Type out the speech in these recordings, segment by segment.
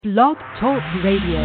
Blog Talk Radio.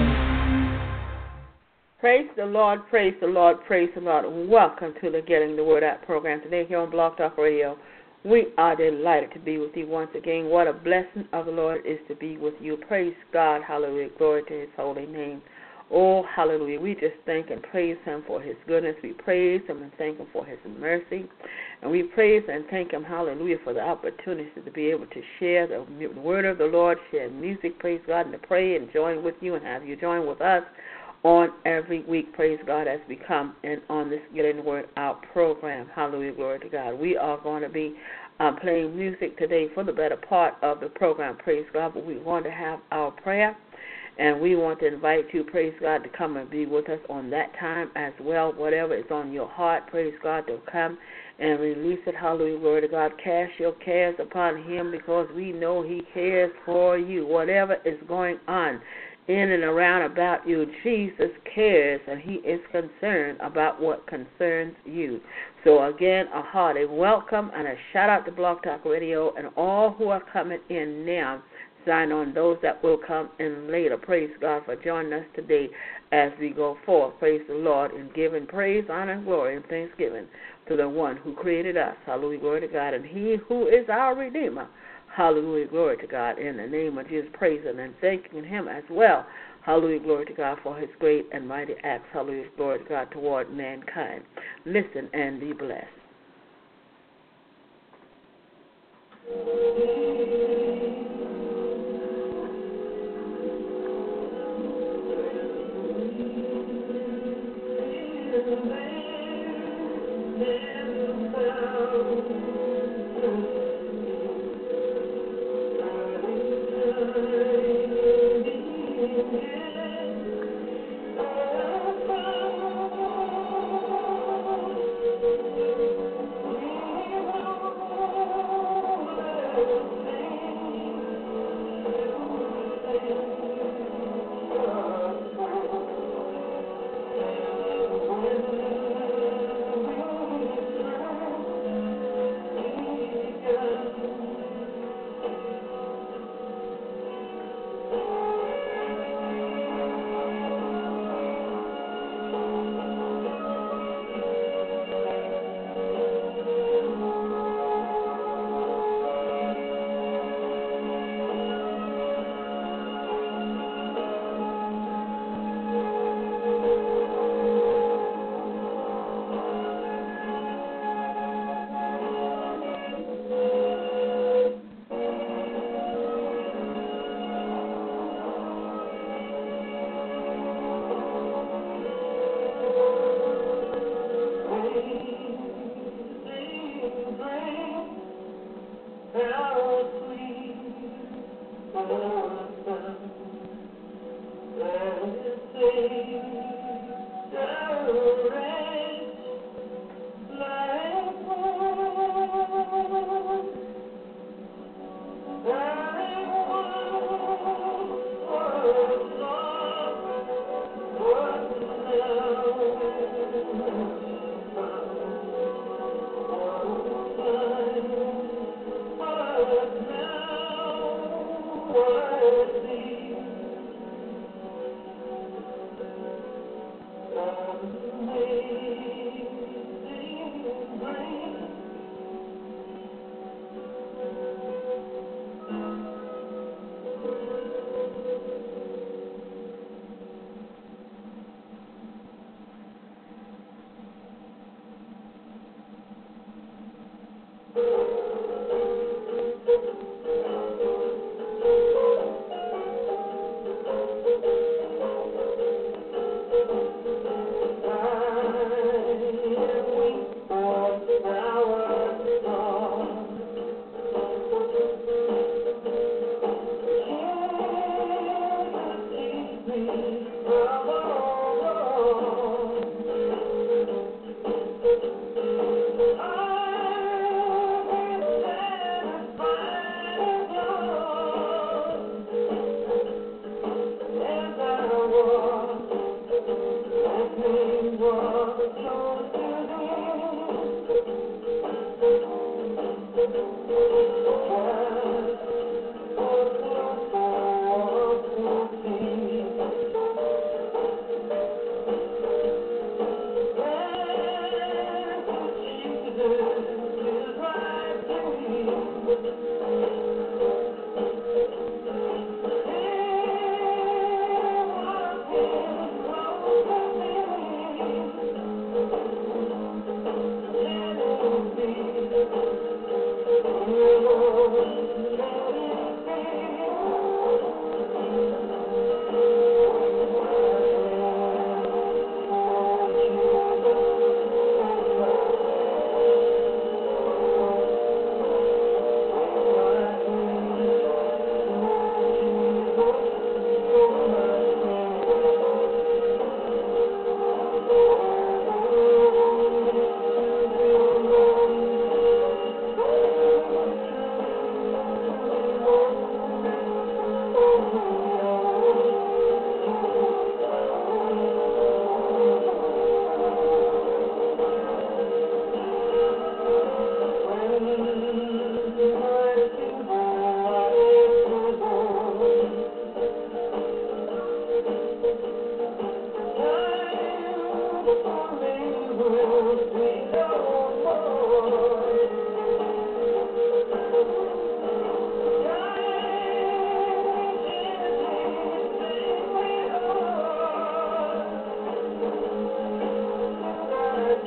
Praise the Lord, praise the Lord, praise the Lord. Welcome to the Getting the Word Out program today here on Blog Talk Radio. We are delighted to be with you once again. What a blessing of the Lord is to be with you. Praise God, hallelujah, glory to His holy name. Oh, hallelujah. We just thank and praise Him for His goodness. We praise Him and thank Him for His mercy. And we praise and thank Him, hallelujah, for the opportunity to be able to share the word of the Lord, share music, praise God, and to pray and join with you and have you join with us on every week, praise God, as we come in on this Getting the Word Out program. Hallelujah, glory to God. We are going to be playing music today for the better part of the program, praise God, but we want to have our prayer. And we want to invite you, praise God, to come and be with us on that time as well. Whatever is on your heart, praise God, to come and release it. Hallelujah, glory to God. Cast your cares upon Him because we know He cares for you. Whatever is going on in and around about you, Jesus cares, and He is concerned about what concerns you. So again, a hearty welcome and a shout out to Blog Talk Radio and all who are coming in now. Sign on those that will come in later. Praise God for joining us today as we go forth. Praise the Lord in giving praise, honor, and glory and thanksgiving to the one who created us. Hallelujah, glory to God. And He who is our Redeemer. Hallelujah, glory to God. In the name of Jesus, praising and thanking Him as well. Hallelujah, glory to God for His great and mighty acts. Hallelujah, glory to God toward mankind. Listen and be blessed.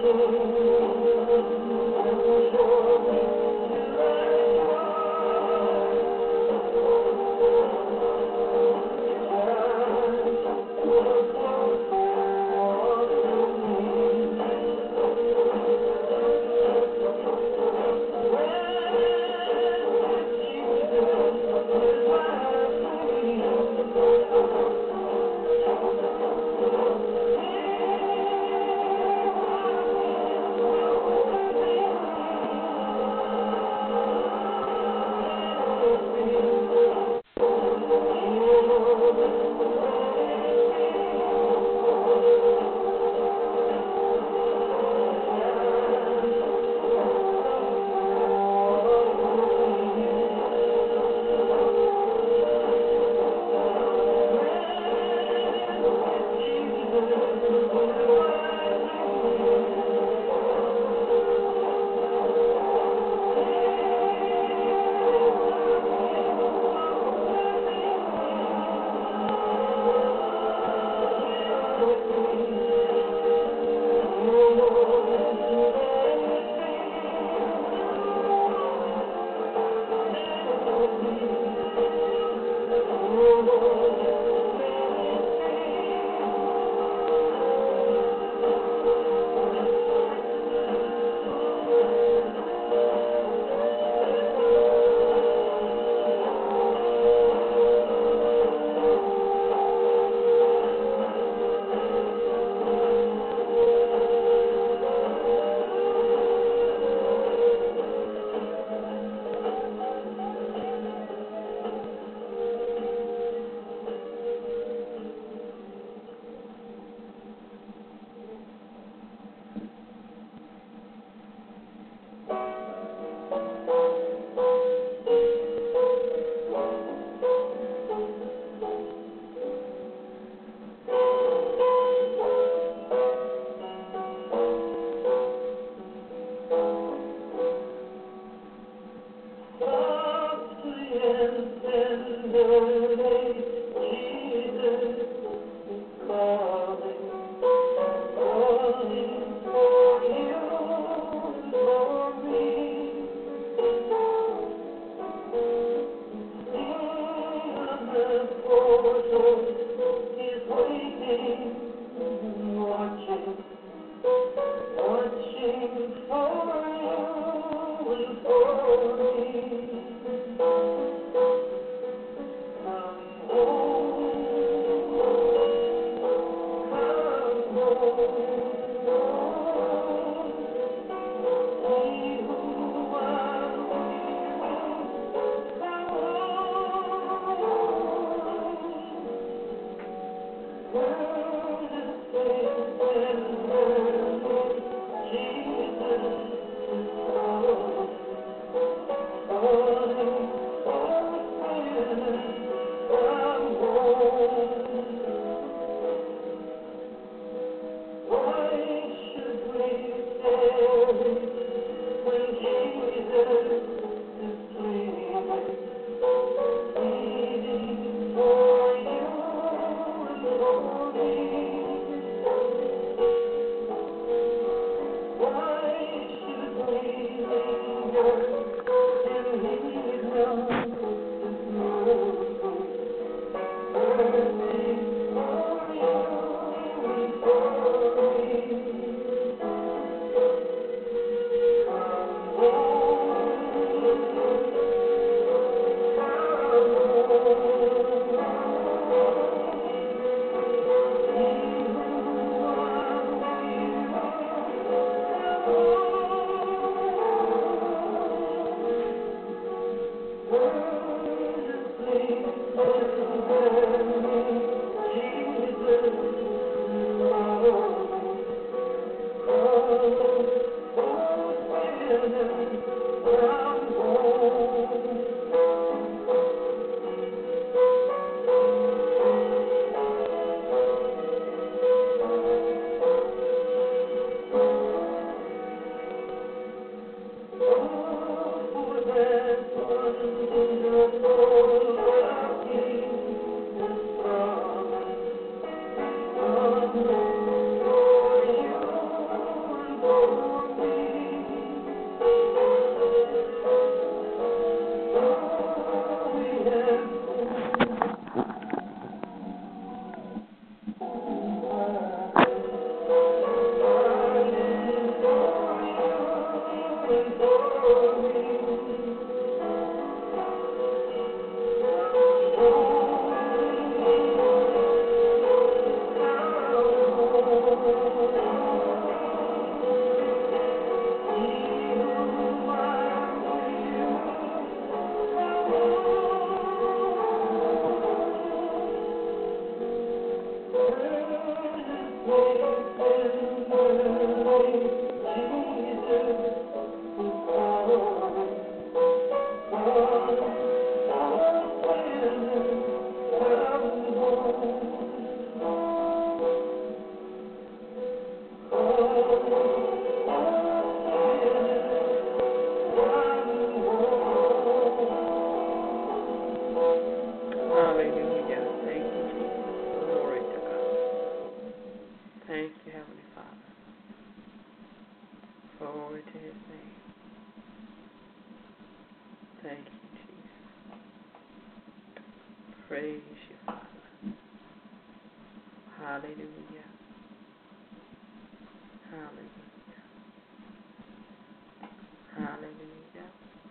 For you, praise you, Father. Hallelujah. Hallelujah. Hallelujah.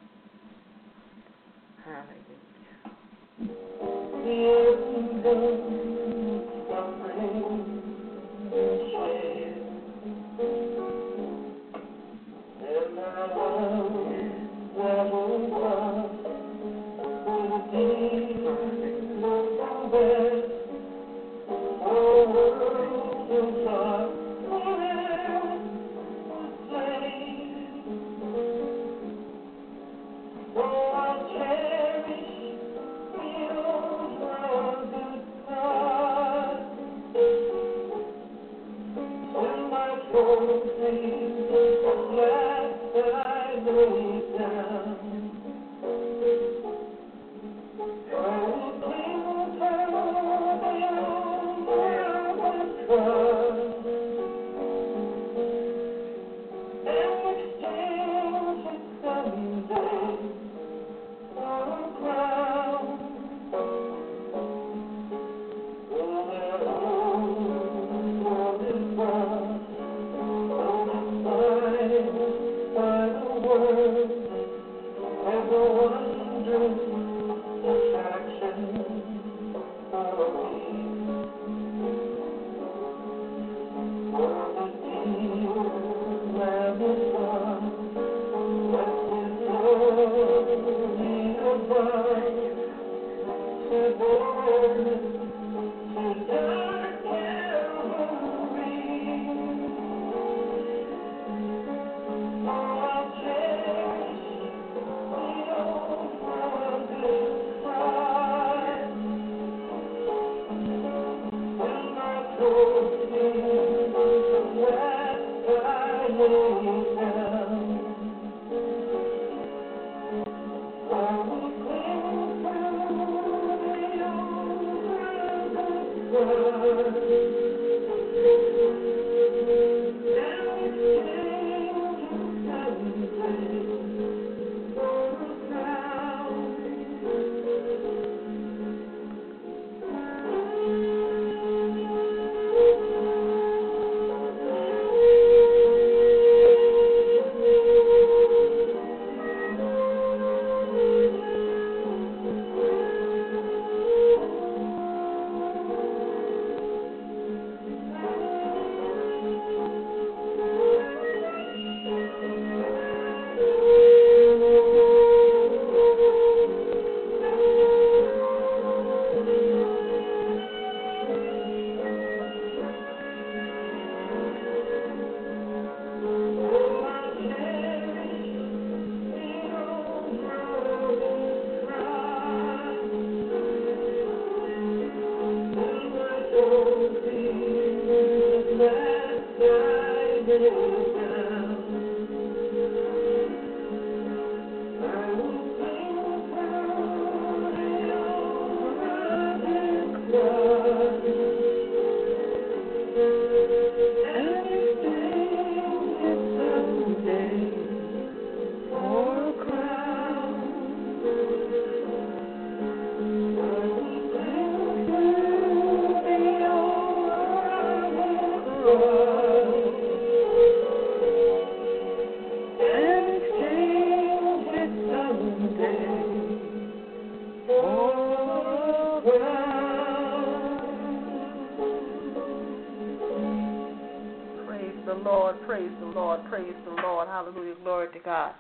Praise the Lord, praise the Lord, hallelujah, glory to God.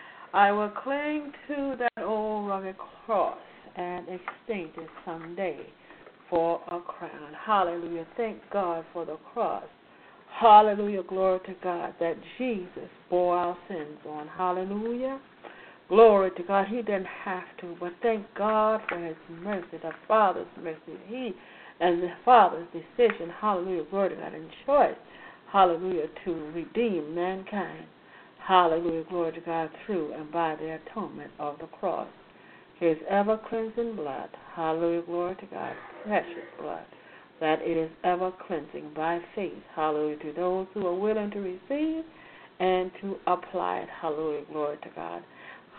I will cling to that old rugged cross and exchange it someday for a crown. Hallelujah, thank God for the cross. Hallelujah, glory to God, that Jesus bore our sins on. Hallelujah, glory to God. He didn't have to, but thank God for his mercy, the Father's mercy. He and the Father's decision, hallelujah, glory to God, and choice, hallelujah, to redeem mankind. Hallelujah, glory to God, through and by the atonement of the cross. His ever-cleansing blood, hallelujah, glory to God, precious blood, that it is ever-cleansing by faith, hallelujah, to those who are willing to receive and to apply it, hallelujah, glory to God.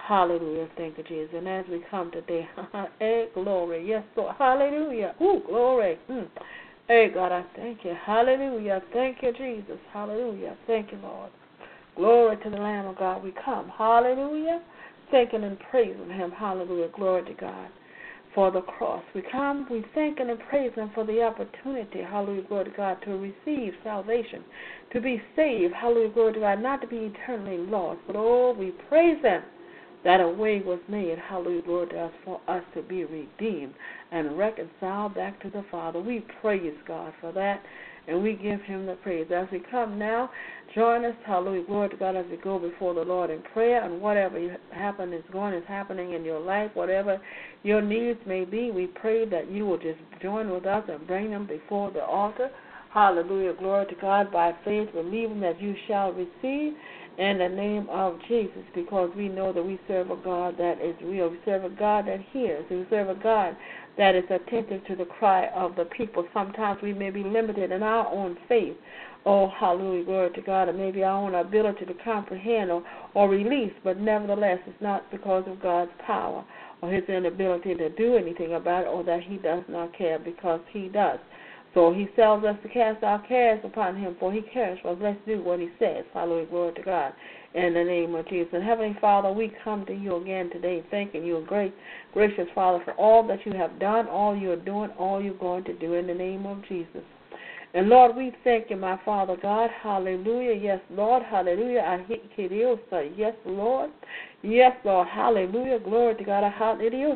Hallelujah. Thank you, Jesus. And as we come today, hey, glory. Yes, Lord. Hallelujah. Ooh, glory. Hey, God, I thank you. Hallelujah. Thank you, Jesus. Hallelujah. Thank you, Lord. Glory to the Lamb of God. We come. Hallelujah. Thanking and praising him. Hallelujah. Glory to God. For the cross. We come, we thank and praise him for the opportunity, hallelujah, glory to God, to receive salvation, to be saved, hallelujah, glory to God, not to be eternally lost, but oh, we praise him that a way was made, hallelujah, glory to us, for us to be redeemed and reconciled back to the Father. We praise God for that, and we give him the praise. As we come now, join us, hallelujah, glory to God, as we go before the Lord in prayer, and whatever is happening in your life, whatever your needs may be, we pray that you will just join with us and bring them before the altar. Hallelujah, glory to God, by faith, believing that you shall receive in the name of Jesus, because we know that we serve a God that is real. We serve a God that hears. We serve a God that is attentive to the cry of the people. Sometimes we may be limited in our own faith. Oh, hallelujah, glory to God, and maybe our own ability to comprehend or release, but nevertheless, it's not because of God's power or his inability to do anything about it, or that he does not care, because he does. So he tells us to cast our cares upon him, for he cares for us. Let's do what he says. Hallelujah, glory to God, in the name of Jesus. And Heavenly Father, we come to you again today, thanking you, great, gracious Father, for all that you have done, all you're doing, all you're going to do, in the name of Jesus. And Lord, we thank you, my Father God. Hallelujah. Yes, Lord. Hallelujah. Yes, Lord. Yes, Lord. Hallelujah. Glory to God. Hallelujah.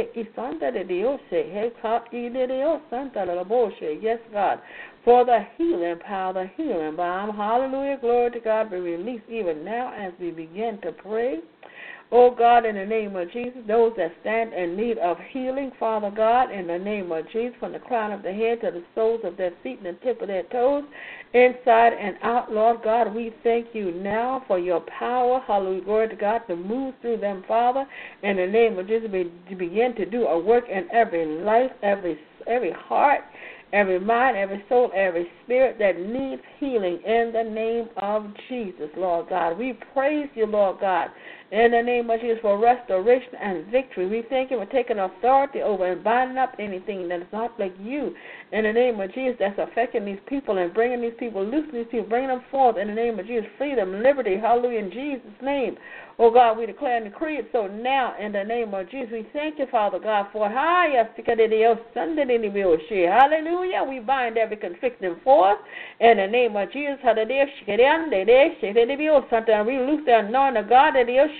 Yes, God. For the healing power, the healing balm. Hallelujah. Glory to God. Be released even now as we begin to pray. Oh, God, in the name of Jesus, those that stand in need of healing, Father God, in the name of Jesus, from the crown of their head to the soles of their feet and the tip of their toes, inside and out, Lord God, we thank you now for your power, hallelujah, glory to God, to move through them, Father, in the name of Jesus, to begin to do a work in every life, every heart, every mind, every soul, every spirit that needs healing, in the name of Jesus, Lord God. We praise you, Lord God, in the name of Jesus, for restoration and victory. We thank you for taking authority over and binding up anything that is not like you, in the name of Jesus, that's affecting these people and bringing these people, loosing these people, bringing them forth, in the name of Jesus, freedom, liberty, hallelujah, in Jesus' name. Oh, God, we declare and decree it so now, in the name of Jesus. We thank you, Father God, for it. Hallelujah. We bind every conflicting force in the name of Jesus. Hallelujah. We loose the anointing of God.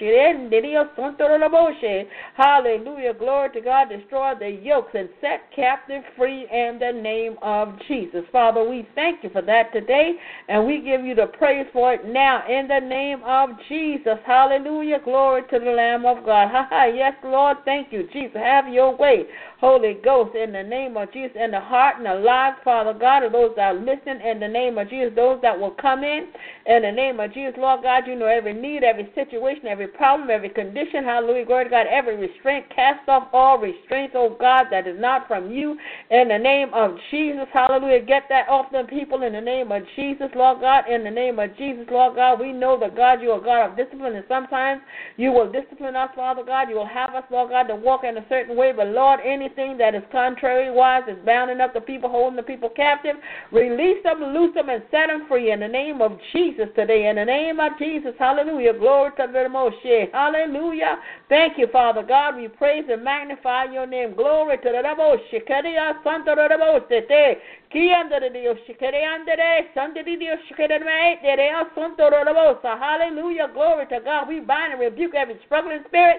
Hallelujah. Glory to God. Destroy the yokes and set captive free in the name of Jesus. Father, we thank you for that today, and we give you the praise for it now in the name of Jesus. Hallelujah. Glory to the Lamb of God. Yes, Lord. Thank you, Jesus. Have your way, Holy Ghost, in the name of Jesus, in the heart and the lives, Father God, of those that are listening, in the name of Jesus, those that will come in the name of Jesus, Lord God. You know every need, every situation, every problem, every condition. Hallelujah. Glory to God. Every restraint, cast off all restraints, oh God, that is not from you, in the name of Jesus. Hallelujah. Get that off them people in the name of Jesus, Lord God. In the name of Jesus, Lord God. We know that, God, you are God of discipline, and sometimes you will discipline us, Father God. You will have us, Lord God, to walk in a certain way. But, Lord, anything that is contrary-wise is bounding up the people, holding the people captive, release them, loose them, and set them free in the name of Jesus today. In the name of Jesus, hallelujah. Glory to the Moshe. Hallelujah. Thank you, Father God. We praise and magnify your name. Glory to the Moshe. Hallelujah. Glory to God. We bind and rebuke every struggling spirit.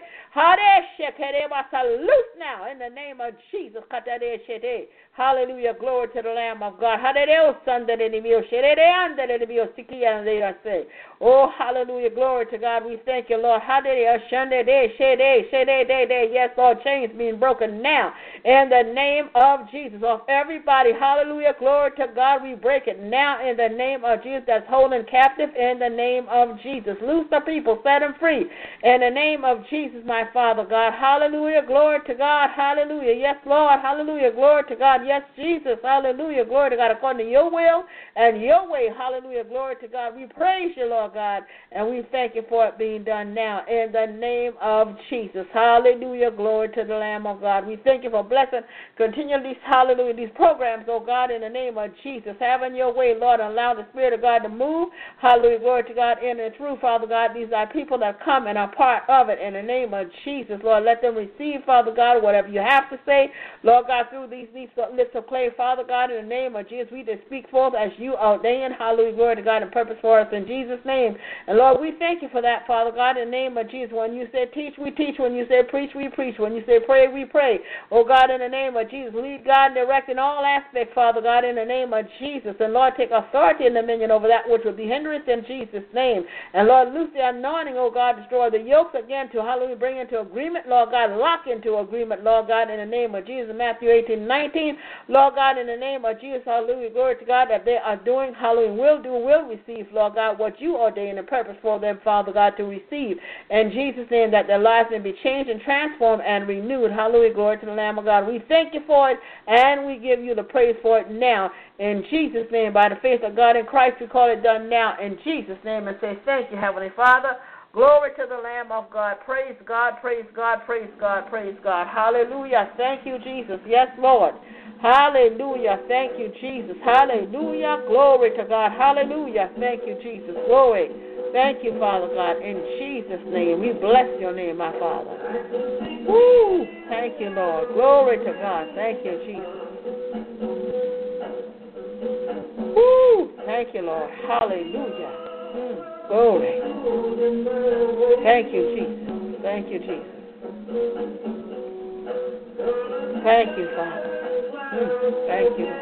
Loose now in the name of Jesus. Hallelujah. Glory to the Lamb of God. Oh, hallelujah. Glory to God. We thank you, Lord. Yes, Lord, chains being broken now in the name of Jesus. Off everybody, hallelujah, Hallelujah. Glory to God. We break it now in the name of Jesus that's holding captive in the name of Jesus. Loose the people. Set them free in the name of Jesus, my Father God. Hallelujah. Glory to God. Hallelujah. Yes, Lord. Hallelujah. Glory to God. Yes, Jesus. Hallelujah. Glory to God. According to your will and your way. Hallelujah. Glory to God. We praise you, Lord God, and we thank you for it being done now in the name of Jesus. Hallelujah. Glory to the Lamb of God. We thank you for blessing continually, hallelujah, these programs, oh God, in the name of Jesus. Having your way, Lord, allow the Spirit of God to move. Hallelujah. Glory to God in and through, Father God. These are people that come and are part of it in the name of Jesus. Lord, let them receive, Father God, whatever you have to say, Lord God, through these lips of clay, Father God, in the name of Jesus. We just speak forth as you ordain. Hallelujah. Glory to God and purpose for us in Jesus' name. And Lord, we thank you for that, Father God, in the name of Jesus. When you say teach, we teach. When you say preach, we preach. When you say pray, we pray. Oh God, in the name of Jesus, lead, God, and direct in all aspects, Father God, in the name of Jesus. And Lord, take authority and dominion over that which would be hindrance in Jesus' name. And Lord, loose the anointing, oh God, destroy the yokes again to, hallelujah, bring into agreement, Lord God, lock into agreement, Lord God, in the name of Jesus. Matthew 18:19, Lord God, in the name of Jesus, hallelujah, glory to God, that they are doing, hallelujah, will receive, Lord God, what you ordain and purpose for them, Father God, to receive. In Jesus' name, that their lives may be changed and transformed and renewed. Hallelujah, glory to the Lamb of God. We thank you for it, and we give you the praise for it now. In Jesus' name, by the faith of God in Christ, we call it done now. In Jesus' name, and say thank you, Heavenly Father. Glory to the Lamb of God. Praise God, praise God, praise God, praise God. Hallelujah. Thank you, Jesus. Yes, Lord. Hallelujah. Thank you, Jesus. Hallelujah. Glory to God. Hallelujah. Thank you, Jesus. Glory. Thank you, Father God. In Jesus' name, we bless your name, my Father. Woo! Thank you, Lord. Glory to God. Thank you, Jesus. Woo! Thank you, Lord. Hallelujah. Glory. Thank you, Jesus. Thank you, Jesus. Thank you, Father. Thank you.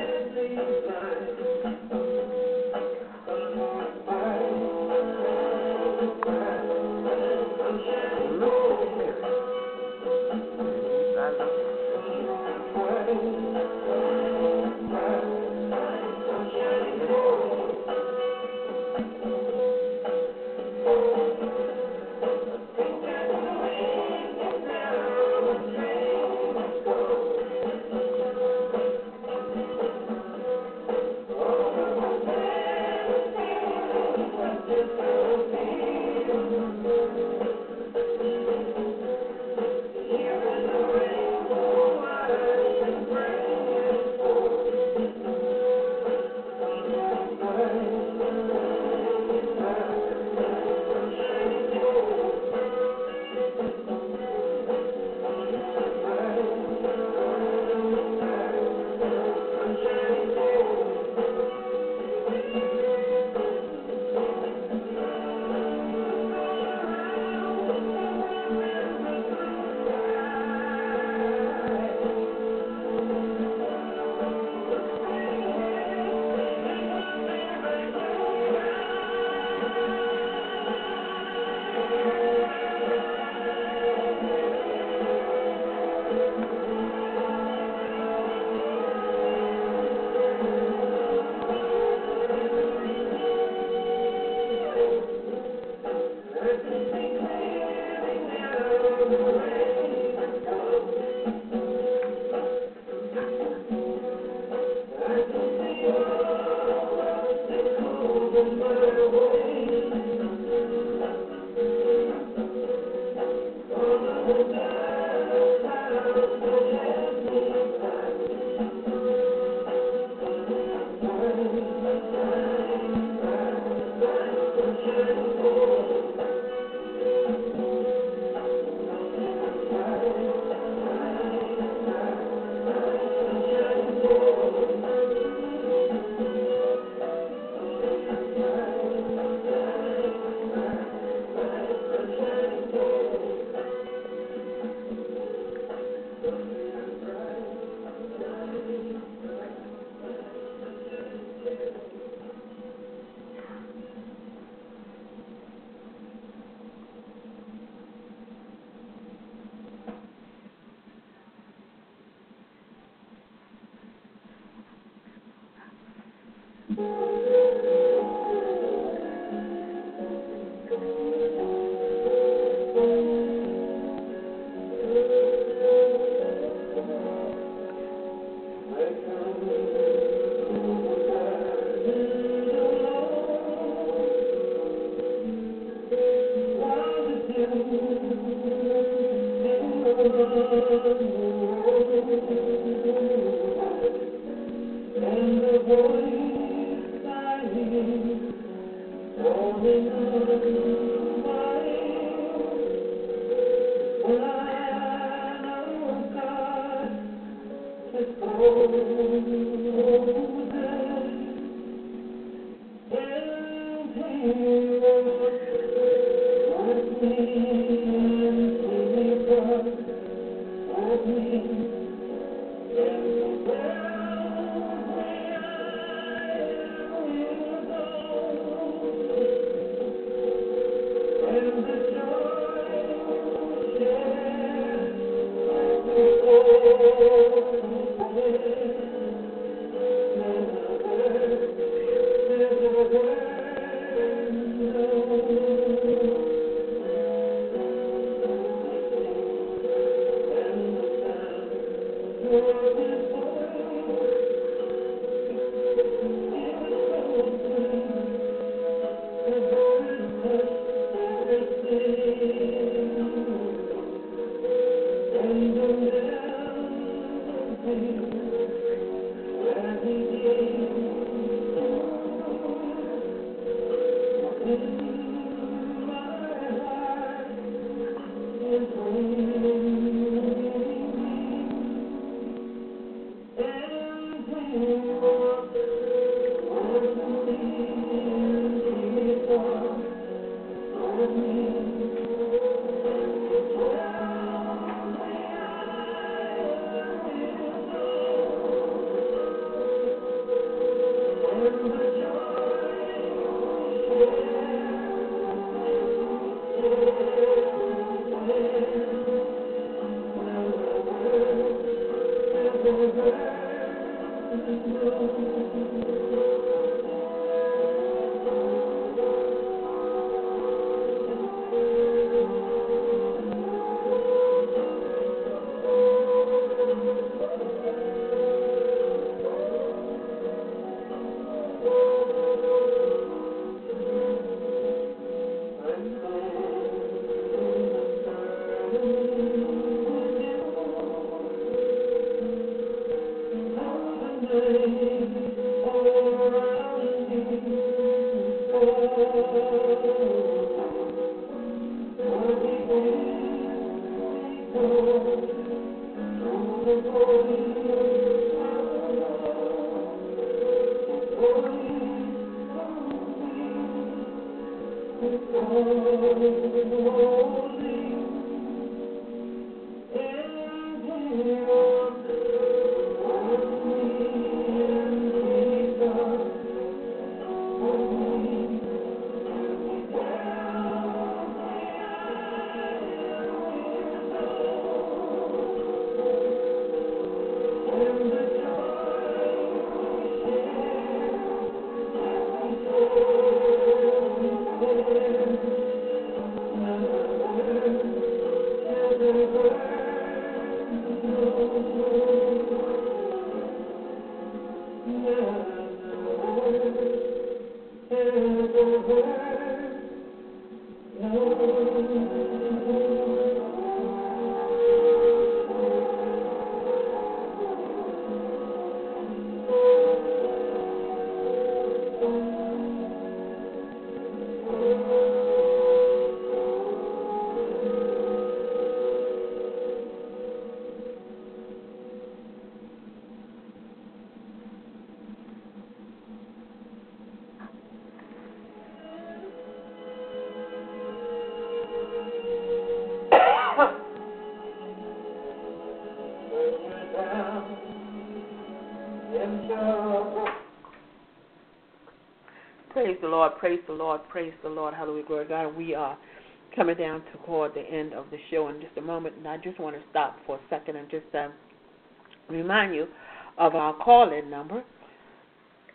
Praise the Lord, praise the Lord, praise the Lord. Hallelujah, glory to God. We are coming down toward the end of the show in just a moment, and I just want to stop for a second and just remind you of our call-in number.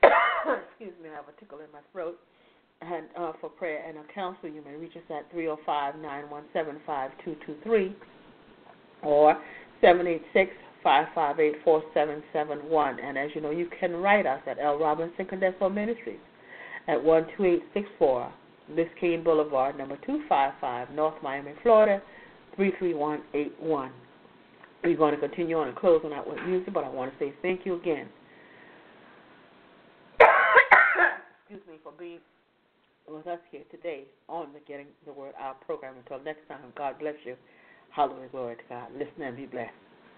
excuse me, I have a tickle in my throat. And for prayer and a counsel, you may reach us at 305-917-5223 or 786-558-4771. And as you know, you can write us at L. Robinson Condensable Ministries at 12864 Biscayne Boulevard, number 255, North Miami, Florida, 33181. We're going to continue on and close on out with music, but I want to say thank you again. Excuse me, for being with us here today on the Getting the Word Out program. Until next time, God bless you. Hallelujah, glory to God. Listen and be blessed.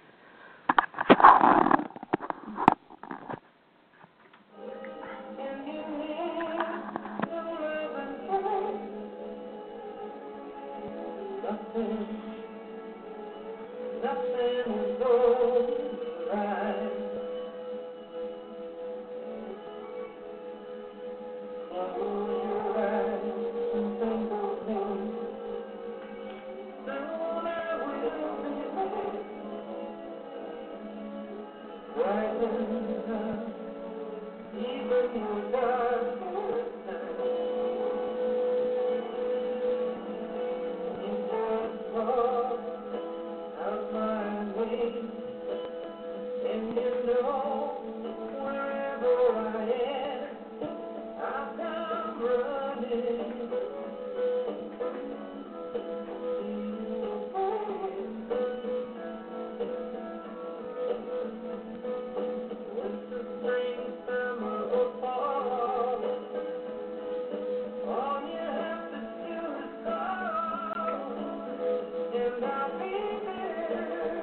Nothing goes right.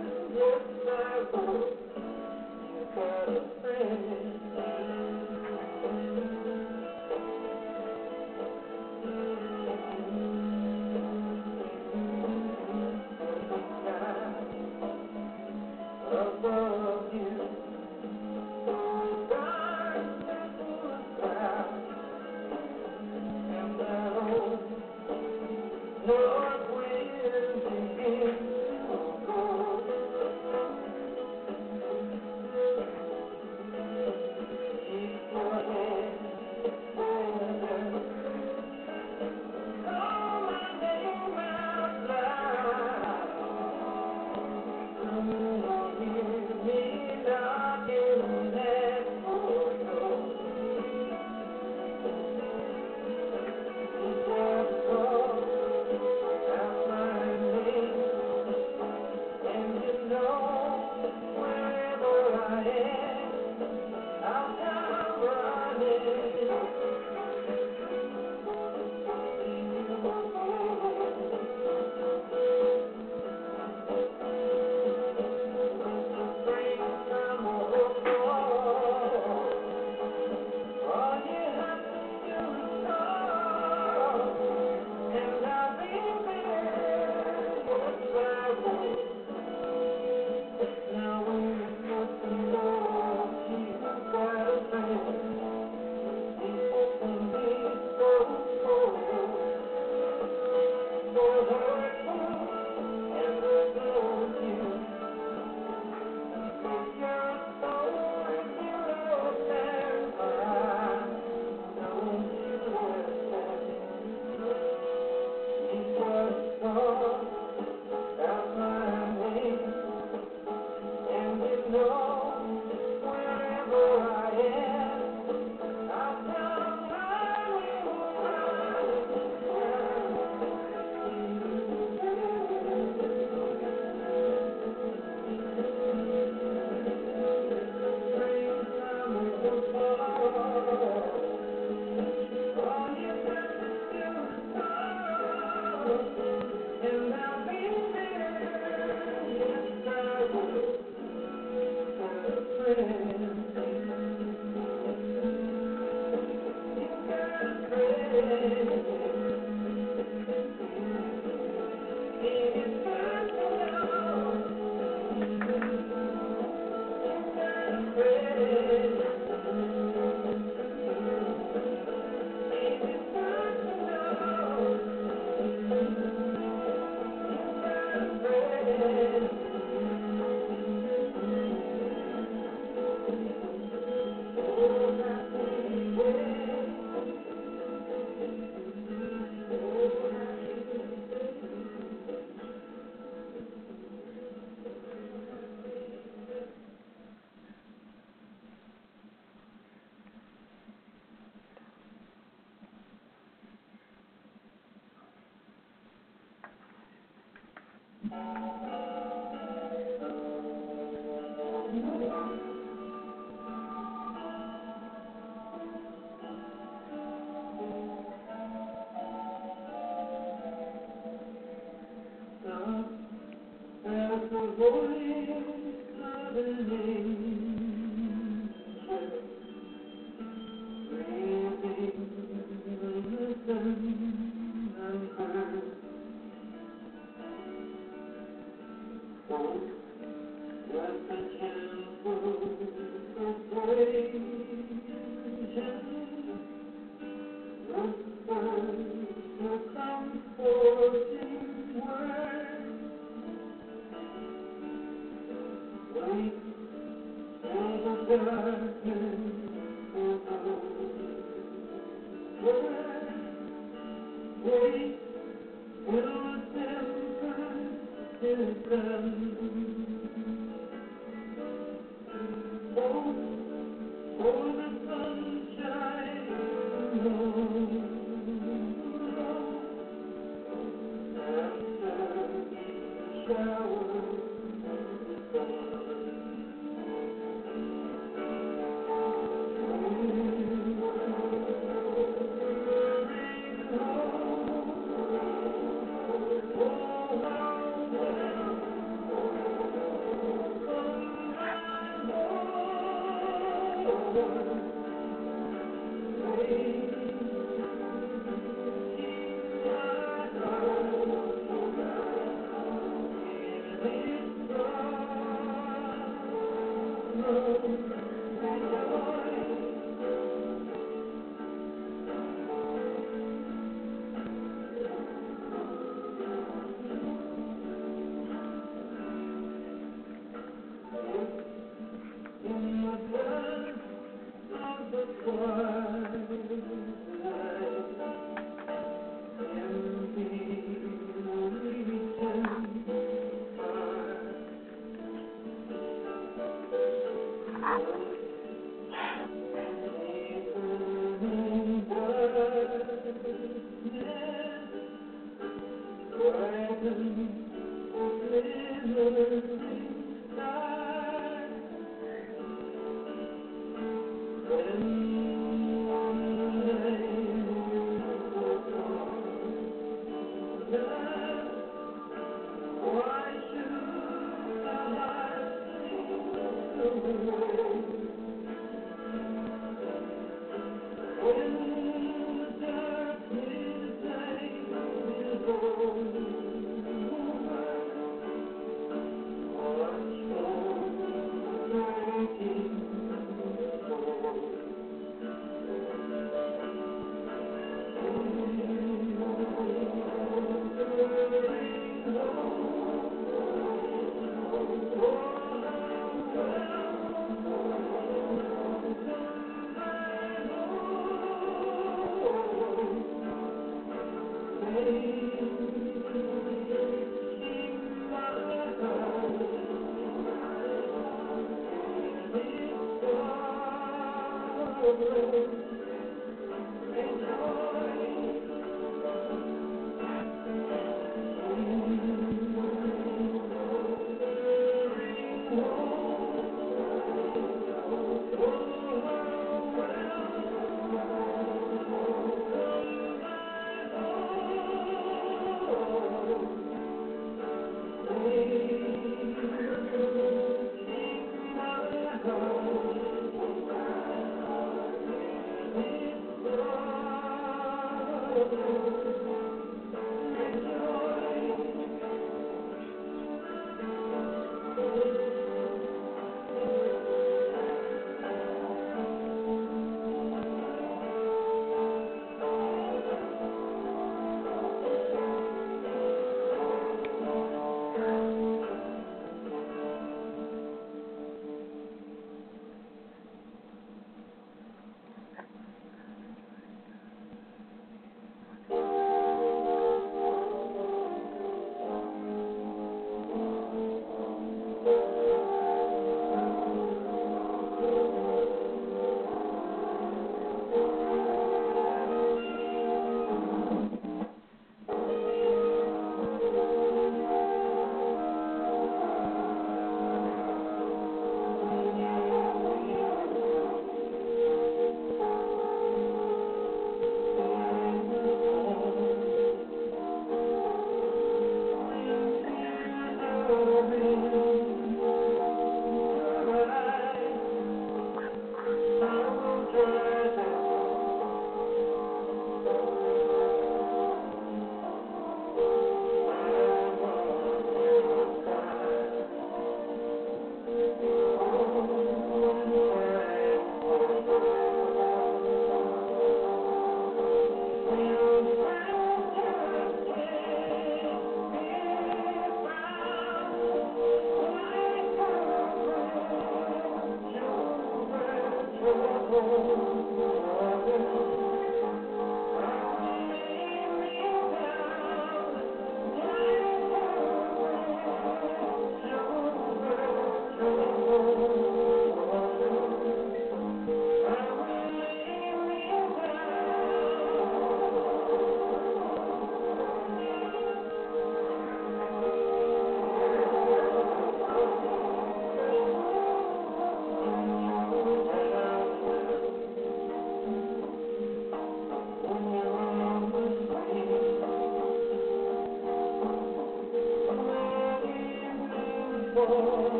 Yes, I will. You got a friend.